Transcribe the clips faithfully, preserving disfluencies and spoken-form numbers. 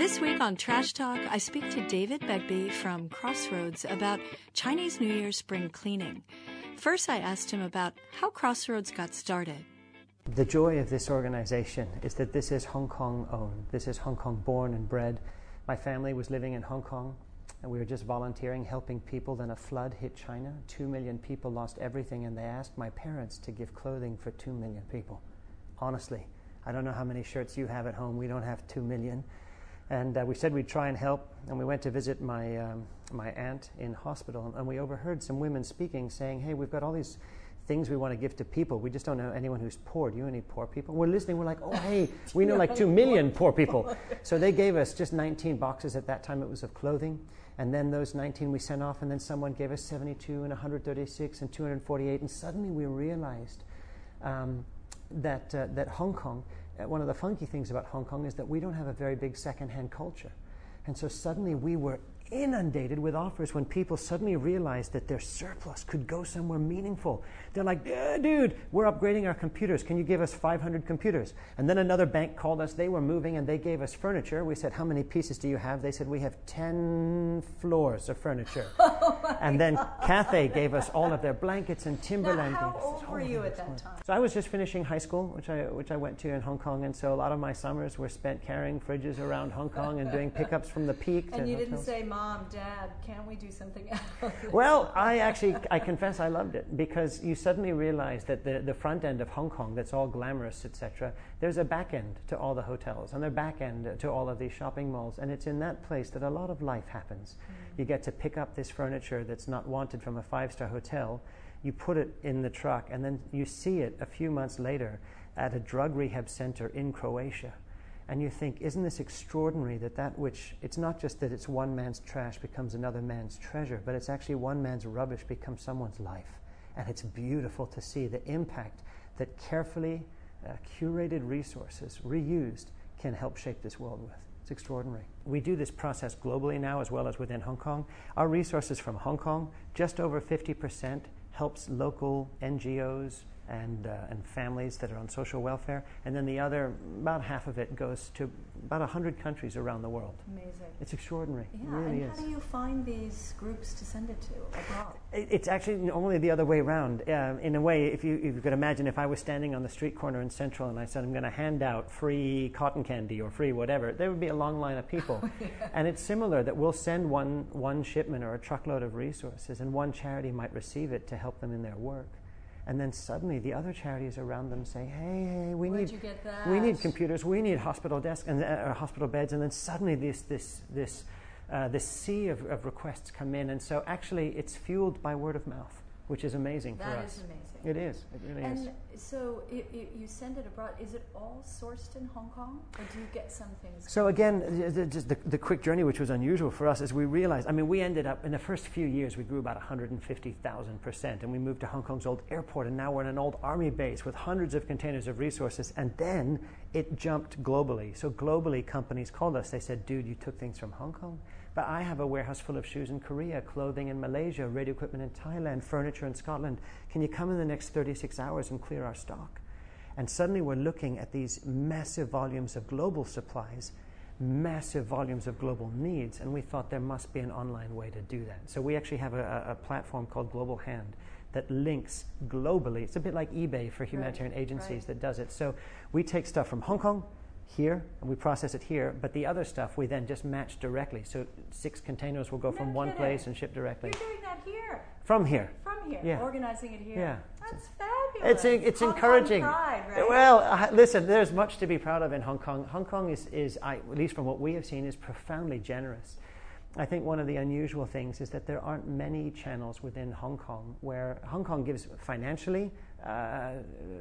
This week on Trash Talk, I speak to David Begbie from Crossroads about Chinese New Year spring cleaning. First, I asked him about how Crossroads got started. The joy of this organization is that this is Hong Kong owned. This is Hong Kong born and bred. My family was living in Hong Kong, and we were just volunteering, helping people. Then a flood hit China. Two million people lost everything, and they asked my parents to give clothing for two million people. Honestly, I don't know how many shirts you have at home. We don't have two million. And uh, we said we'd try and help, and we went to visit my um, my aunt in hospital, and we overheard some women speaking, saying, hey, we've got all these things we want to give to people. We just don't know anyone who's poor. Do you know any poor people? We're listening. We're like, oh, hey, we know like two million poor people. So they gave us just nineteen boxes at that time. It was of clothing. And then those nineteen we sent off, and then someone gave us seventy-two and one hundred thirty-six and two hundred forty-eight. And suddenly we realized um, that uh, that Hong Kong, uh, one of the funky things about Hong Kong is that we don't have a very big secondhand culture. And so suddenly we were inundated with offers when people suddenly realized that their surplus could go somewhere meaningful. They're like, eh, dude, we're upgrading our computers. Can you give us five hundred computers? And then another bank called us. They were moving, and they gave us furniture. We said, how many pieces do you have? They said, we have ten floors of furniture. Oh and then God. Cathay gave us all of their blankets and Timberland. Now, how old were you at that time? So I was just finishing high school, which I which I went to in Hong Kong, and so a lot of my summers were spent carrying fridges around Hong Kong and doing pickups from the Peak. And to you hotels. Didn't say, Mom, Dad, can't we do something else? Well, I actually, I confess I loved it, because you suddenly realize that the, the front end of Hong Kong, that's all glamorous, et cetera, there's a back end to all the hotels, and there's a back end to all of these shopping malls, and it's in that place that a lot of life happens. Mm. You get to pick up this furniture that's not wanted from a five-star hotel, you put it in the truck, and then you see it a few months later at a drug rehab center in Croatia. And you think, isn't this extraordinary that that which, it's not just that it's one man's trash becomes another man's treasure, but it's actually one man's rubbish becomes someone's life. And it's beautiful to see the impact that carefully uh, curated resources, reused, can help shape this world with. It's extraordinary. We do this process globally now as well as within Hong Kong. Our resources from Hong Kong, just over fifty percent helps local N G Os, and uh, and families that are on social welfare, and then the other, about half of it goes to about one hundred countries around the world. Amazing. It's extraordinary. Yeah, it really and is. how do you find these groups to send it to abroad? It, it's actually normally the other way around. Uh, in a way, if you, if you could imagine, if I was standing on the street corner in Central and I said, I'm going to hand out free cotton candy or free whatever, there would be a long line of people. Yeah. And it's similar, that we'll send one, one shipment or a truckload of resources, and one charity might receive it to help them in their work. And then suddenly the other charities around them say, hey, hey we Where'd need you get that? we need computers, we need hospital desks and uh, hospital beds, and then suddenly this this this uh, this sea of, of requests come in, and so actually it's fueled by word of mouth, which is amazing that for us. That is amazing. It is. It really and is. And so it, it, you send it abroad. Is it all sourced in Hong Kong, or do you get some things? So again, the, just the, the quick journey, which was unusual for us, is we realized, I mean, we ended up, in the first few years, we grew about one hundred fifty thousand percent, and we moved to Hong Kong's old airport, and now we're in an old army base with hundreds of containers of resources, and then it jumped globally. So globally, companies called us. They said, dude, you took things from Hong Kong? But I have a warehouse full of shoes in Korea, clothing in Malaysia, radio equipment in Thailand, furniture in Scotland. Can you come in the next thirty-six hours and clear our stock? And suddenly we're looking at these massive volumes of global supplies, massive volumes of global needs, and we thought there must be an online way to do that. So we actually have a, a platform called Global Hand that links globally. It's a bit like eBay for humanitarian right, agencies right. that does it. So we take stuff from Hong Kong, here, and we process it here, but the other stuff we then just match directly. So six containers will go no from one kidding. place and ship directly. You're doing that here? From here. From here, yeah. organizing it here. Yeah. That's fabulous. It's, it's Hong encouraging. Kong pride, right? Well, uh, listen, there's much to be proud of in Hong Kong. Hong Kong is, is I, at least from what we have seen, is profoundly generous. I think one of the unusual things is that there aren't many channels within Hong Kong where Hong Kong gives financially uh,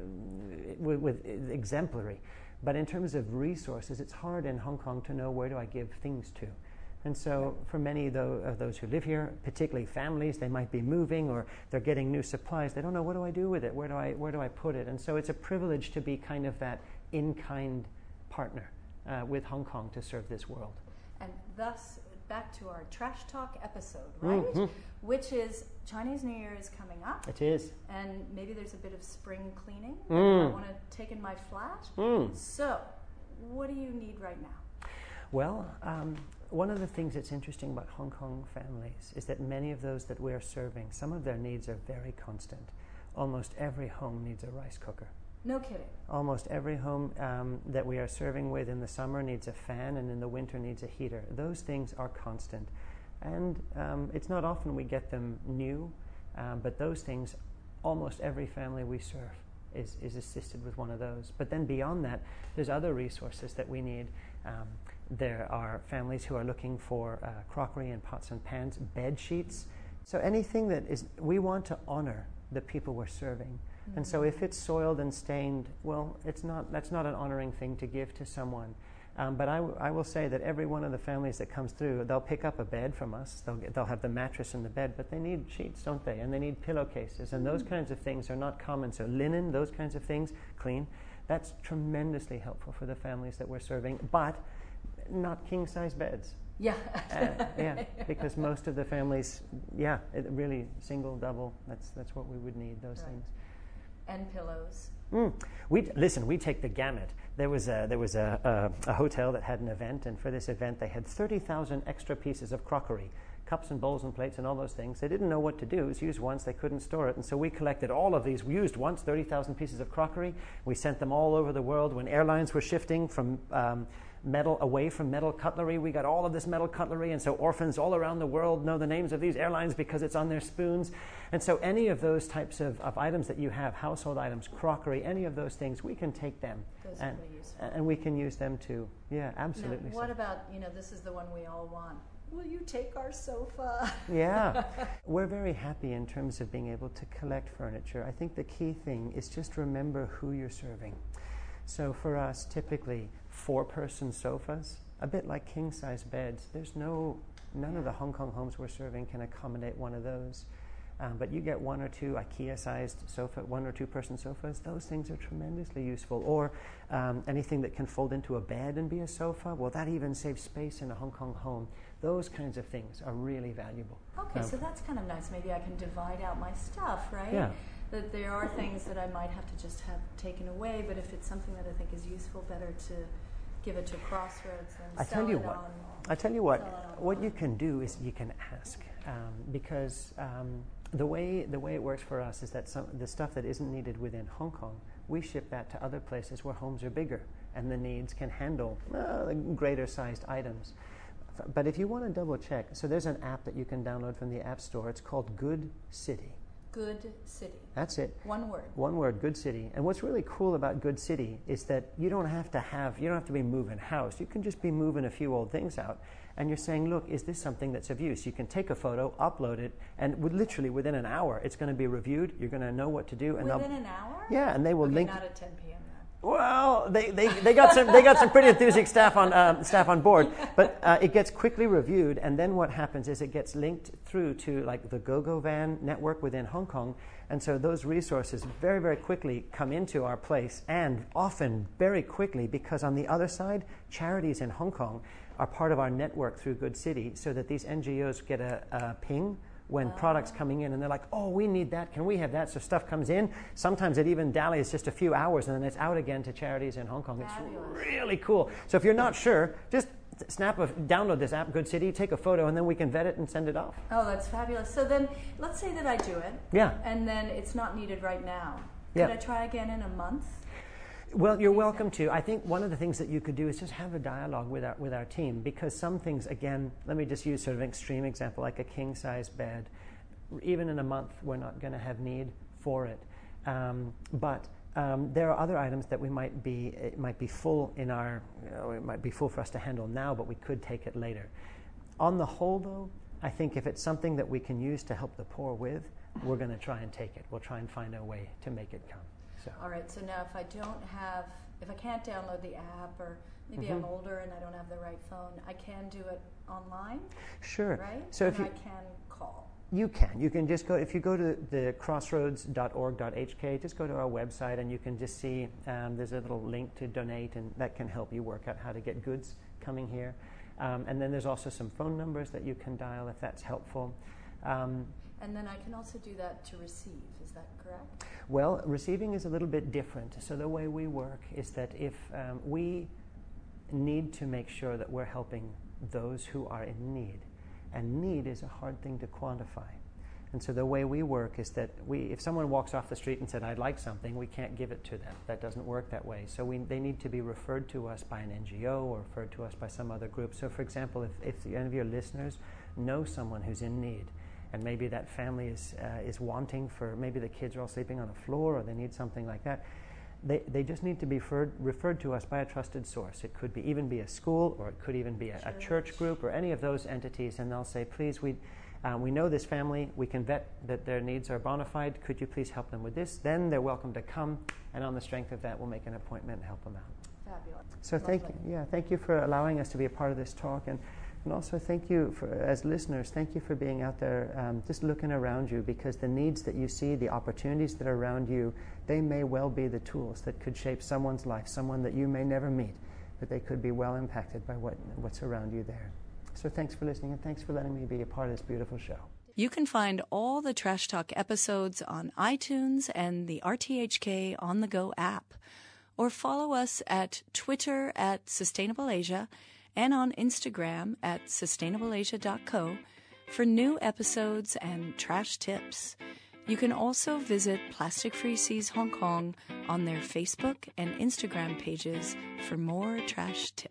with, with exemplary. But in terms of resources, it's hard in Hong Kong to know where do I give things to. And so for many of those who live here, particularly families, they might be moving or they're getting new supplies. They don't know, what do I do with it? Where do I, where do I put it? And so it's a privilege to be kind of that in-kind partner uh, with Hong Kong to serve this world. And thus, back to our Trash Talk episode, right? Mm-hmm. Which is Chinese New Year is coming up. It is. And maybe there's a bit of spring cleaning mm. that I want to take in my flat. Mm. So, what do you need right now? Well, um, one of the things that's interesting about Hong Kong families is that many of those that we're serving, some of their needs are very constant. Almost every home needs a rice cooker. No kidding. Almost every home um, that we are serving with in the summer needs a fan, and in the winter needs a heater. Those things are constant. And um, it's not often we get them new, um, but those things, almost every family we serve is, is assisted with one of those. But then beyond that, there's other resources that we need. Um, there are families who are looking for uh, crockery and pots and pans, bed sheets. So anything that is, we want to honor the people we're serving. Mm-hmm. And so if it's soiled and stained, well, it's not, that's not an honoring thing to give to someone. Um, but I, w- I will say that every one of the families that comes through, they'll pick up a bed from us. They'll, get, they'll have the mattress in the bed, but they need sheets, don't they? And they need pillowcases. And those kinds of things are not common. So linen, those kinds of things, clean. That's tremendously helpful for the families that we're serving, but not king-size beds. Yeah. uh, yeah, because most of the families, yeah, it really single, double, that's, that's what we would need, those right. things. And pillows. Mm. We listen. We take the gamut. There was a there was a, a, a hotel that had an event, and for this event, they had thirty thousand extra pieces of crockery, cups and bowls and plates and all those things. They didn't know what to do. It was used once. They couldn't store it, and so we collected all of these used once, thirty thousand pieces of crockery. We sent them all over the world. When airlines were shifting from um, metal away from metal cutlery, we got all of this metal cutlery, and so orphans all around the world know the names of these airlines because it's on their spoons. And so any of those types of, of items that you have, household items, crockery, any of those things, we can take them Those and, are really useful. and we can use them too. Yeah, absolutely. Now, what so. about, you know, this is the one we all want. Will you take our sofa? Yeah. We're very happy in terms of being able to collect furniture. I think the key thing is just remember who you're serving. So for us, typically, four-person sofas, a bit like king-size beds. There's no, none of the Hong Kong homes we're serving can accommodate one of those. Um, but you get one or two IKEA-sized sofa, one or two-person sofas. Those things are tremendously useful. Or um, anything that can fold into a bed and be a sofa. Well, that even saves space in a Hong Kong home. Those kinds of things are really valuable. Okay, um, so that's kind of nice. Maybe I can divide out my stuff, right? Yeah. That there are things that I might have to just have taken away, but if it's something that I think is useful, better to give it to Crossroads than I sell tell you it what. on. I tell you what. sell it What online. you can do is you can ask, um, because um, the way the way it works for us is that some the stuff that isn't needed within Hong Kong, we ship that to other places where homes are bigger and the needs can handle uh, greater sized items. But if you want to double check, so there's an app that you can download from the App Store. It's called Good City. Good City. That's it. One word. One word, Good City. And what's really cool about Good City is that you don't have to have, you don't have to be moving house. You can just be moving a few old things out. And you're saying, look, is this something that's of use? You can take a photo, upload it, and with literally within an hour, it's going to be reviewed. You're going to know what to do. And Within they'll, an hour? yeah, and they will Okay, link. not at ten p.m. then. Well, they, they, they got some they got some pretty enthusiastic staff on um, staff on board, but uh, it gets quickly reviewed, and then what happens is it gets linked through to like the GoGoVan network within Hong Kong, and so those resources very very quickly come into our place, and often very quickly because on the other side, charities in Hong Kong are part of our network through Good City, so that these N G Os get a, a ping when Oh. products coming in, and they're like, oh, we need that, can we have that? So stuff comes in. Sometimes it even dallies just a few hours, and then it's out again to charities in Hong Kong. Fabulous. It's really cool. So if you're not sure, just snap a, download this app, Good City, take a photo, and then we can vet it and send it off. Oh, that's fabulous. So then, let's say that I do it. Yeah. And then it's not needed right now. Yeah. Could I try again in a month? Well, you're welcome to. I think one of the things that you could do is just have a dialogue with our with our team, because some things, again, let me just use sort of an extreme example, like a king-size bed. Even in a month, we're not going to have need for it. Um, but um, there are other items that we might be, it might be full in our, you know, it might be full for us to handle now, but we could take it later. On the whole, though, I think if it's something that we can use to help the poor with, we're going to try and take it. We'll try and find a way to make it come. So. All right, so now if I don't have, if I can't download the app, or maybe Mm-hmm. I'm older and I don't have the right phone, I can do it online, Sure. right? So and if you, I can call. You can. You can just go, if you go to the crossroads dot org dot h k, just go to our website and you can just see um, there's a little link to donate, and that can help you work out how to get goods coming here. Um, and then there's also some phone numbers that you can dial if that's helpful. Um, And then I can also do that to receive, is that correct? well, receiving is a little bit different. So the way we work is that if um, we, need to make sure that we're helping those who are in need. And need is a hard thing to quantify. And so the way we work is that we, if someone walks off the street and said, I'd like something, we can't give it to them. That doesn't work that way. So we, they need to be referred to us by an N G O or referred to us by some other group. So for example, if, if any of your listeners know someone who's in need, and maybe that family is, uh, is wanting for, maybe the kids are all sleeping on the floor or they need something like that, they, they just need to be referred, referred to us by a trusted source. It could be, even be a school, or it could even be a, a church group or any of those entities, and they'll say, please, we Uh, we know this family, we can vet that their needs are bona fide, could you please help them with this? Then they're welcome to come, and on the strength of that, we'll make an appointment and help them out. Fabulous. So thank you, yeah, thank you for allowing us to be a part of this talk, and, and also thank you, for, as listeners, thank you for being out there um, just looking around you, because the needs that you see, the opportunities that are around you, they may well be the tools that could shape someone's life, someone that you may never meet, but they could be well impacted by what what's around you there. So thanks for listening, and thanks for letting me be a part of this beautiful show. You can find all the Trash Talk episodes on iTunes and the R T H K On The Go app, or follow us at Twitter at Sustainable Asia and on Instagram at sustainable asia dot co for new episodes and trash tips. You can also visit Plastic Free Seas Hong Kong on their Facebook and Instagram pages for more trash tips.